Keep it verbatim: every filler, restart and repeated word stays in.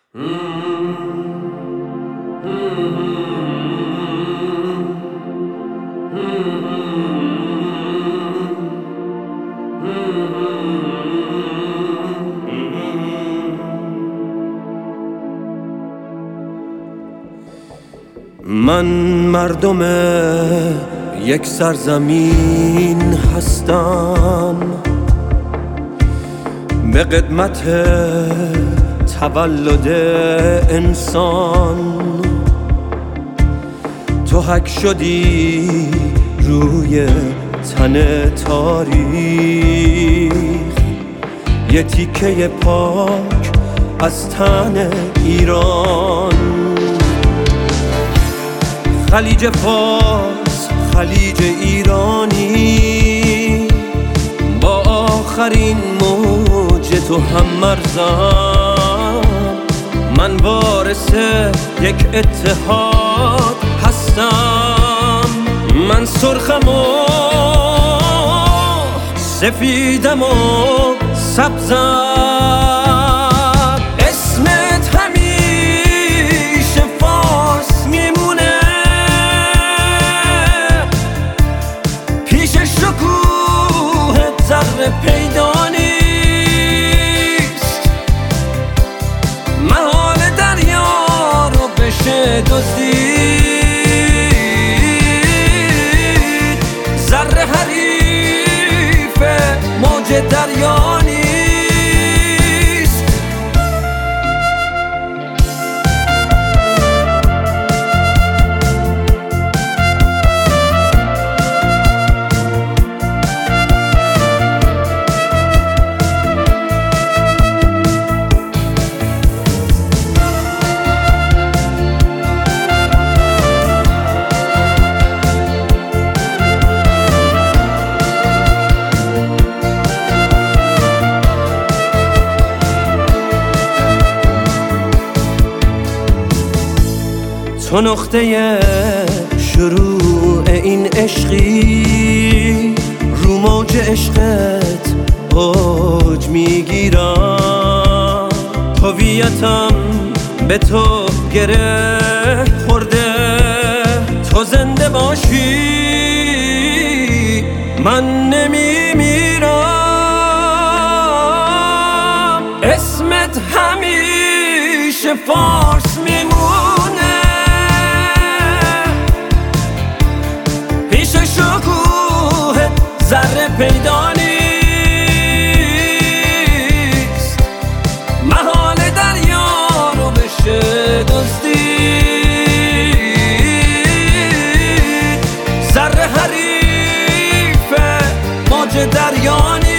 من مردم یک سرزمین هستم، به قدمت تولد انسان تو حک شدی روی تن تاریخ، یه تیکه پاک از تن ایران. خلیج فارس، خلیج ایرانی، با آخرین موج تو هم مرزم. من وارث یک اتحاد هستم، من سرخم و سفیدم و سبزم. اسمت همیشه فارس میمونه، پیش شکوه ذره پیدا نیست. محال دریا رو بشه دزدید، ذره حریف موج دریا نیست. تو نقطه شروع این عشقی، رو موج عشقت اوج میگیرم. هویتم به تو گره خورده، تو زنده باشی من نمیمیرم. اسمت همیشه فارس میمونه، ذره پیدا نیست. محال دریا رو بشه دزدید، ذره حریف موج دریا نیست.